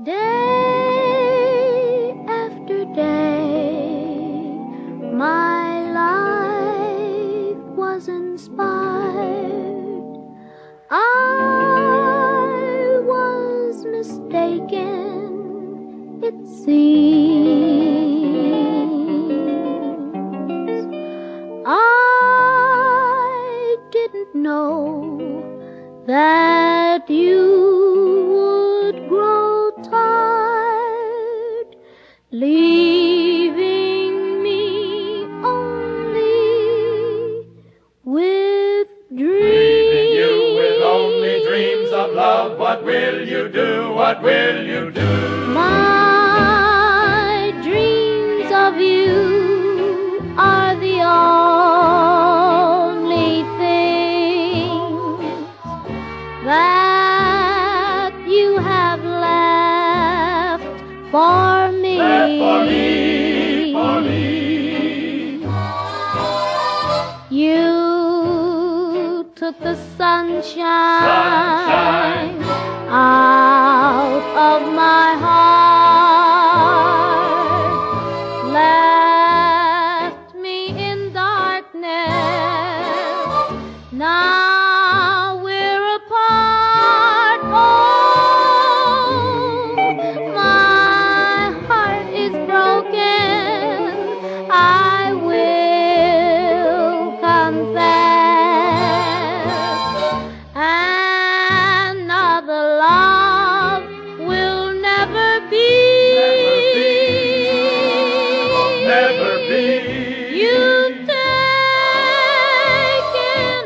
Day after day, my life was inspired. I was mistaken, it seems. I didn't know that you would grow tired, leaving me only with dreams. Leaving you with only dreams of love. What will you do? What will you do? My dreams of you are the only things that you have left for me. Left for me, for me. You took the sunshine out of my heart, left me in darkness. Now we're apart. Oh, my heart is broken, I will confess. Another love will never be. Never be. You've taken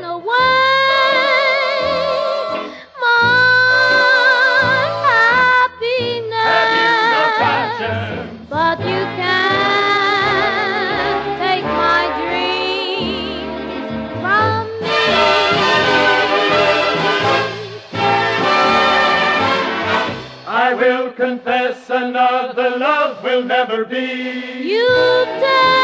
away my happiness, but you can't take my dreams from me. I will confess another love will never be. You've taken